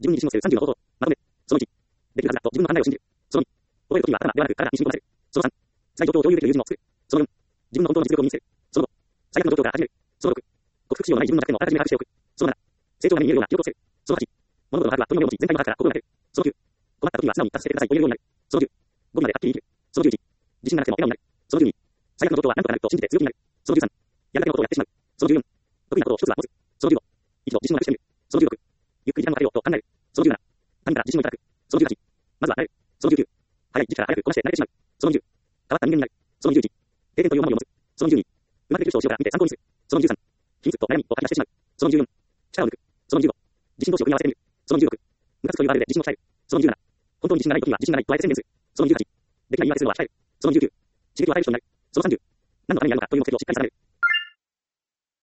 自分に自信を持つ30の方法。まとめ。その1。できるはずだと自分の考えを信じる。その2。覚えるときには頭ではなく体に信仰させる。その3。辛い状況を共有できる友人を作る。その4。自分の本当の実力を見せる。その5。最悪の状況から始める。その6。克服しようのない自分の弱点をあらかじめ把握しておく。その7。成長が目に見えるような記憶をせる。その8。物事の把握は問いの目を持ち全体の把握から心が出る。その9。困った時には素直に助けてくださいと言えるようになる。その10。5まではっきり生きる。その11。自信がなくても笑顔になる。その12。最悪の状況は何とかなると信じて強気になる。その13。やるだけのことをやってしまう。その14。得意なことを一つは持つ。その15。一度自信をなくしてみる。その16。ゆっくり時間をかけようと考える。その17。他人から自信をいただく。その18。まずは慣れる。その19。早い時期から早くこなして慣れてしまう。その20。変わった人間になる。その21。経験というものを持つ。その22。生まれてくる人を後ろから見て参考にする。その23。秘密と悩みを書き出してしまう。その24。力を抜く。その25。自信同士を組み合わせてみる。その26。無活というワードで自信を伝える。その27。本当に自信がない時は自信がないと加えて宣言する。その28。できない言い訳するのは控える。その29。刺激を与える人になる。その30。何のためにやるのかという目的をしっかり定める。